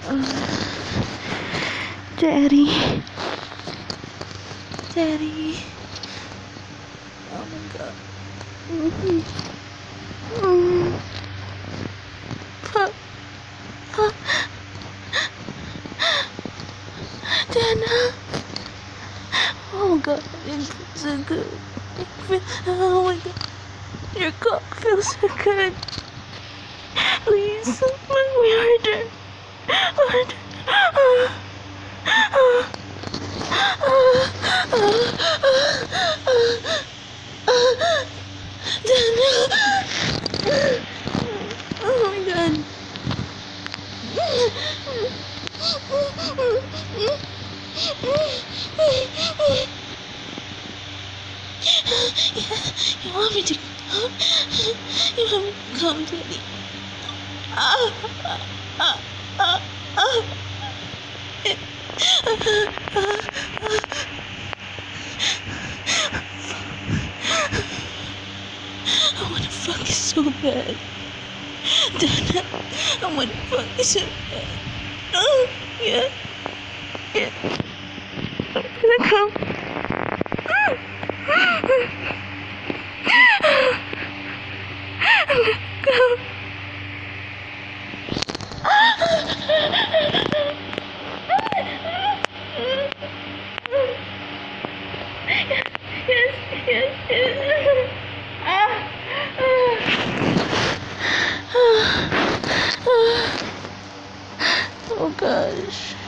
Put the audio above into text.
Daddy. Daddy. Oh my god. Dana. Oh god, it feels so good. Oh my god. Your cock feels so good. Please, let me order. Dana. Oh my god. You want me to come? You want me to come, Daddy? I wanna fuck you so bad. Dana, I wanna fuck you so bad. Oh, yeah. Yeah. I'm gonna come. Oh gosh.